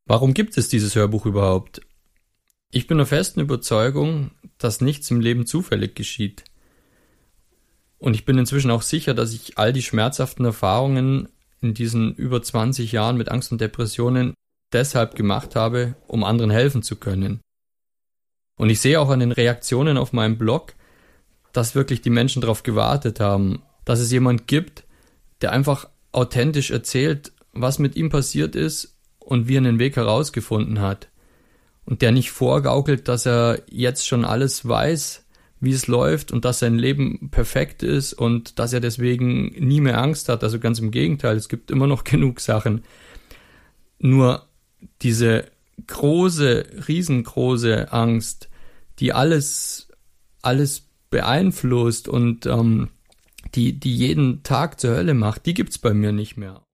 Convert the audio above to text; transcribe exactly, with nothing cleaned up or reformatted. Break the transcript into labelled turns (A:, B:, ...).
A: Warum gibt es dieses Hörbuch überhaupt? Ich bin der festen Überzeugung, dass nichts im Leben zufällig geschieht. Und ich bin inzwischen auch sicher, dass ich all die schmerzhaften Erfahrungen in diesen über zwanzig Jahren mit Angst und Depressionen deshalb gemacht habe, um anderen helfen zu können. Und ich sehe auch an den Reaktionen auf meinem Blog, dass wirklich die Menschen darauf gewartet haben, dass es jemand gibt, der einfach authentisch erzählt, was mit ihm passiert ist und wie er einen Weg herausgefunden hat. Und der nicht vorgaukelt, dass er jetzt schon alles weiß, wie es läuft und dass sein Leben perfekt ist und dass er deswegen nie mehr Angst hat. Also ganz im Gegenteil, es gibt immer noch genug Sachen. Nur diese große, riesengroße Angst, die alles, alles beeinflusst und ähm, die, die jeden Tag zur Hölle macht, die gibt's bei mir nicht mehr.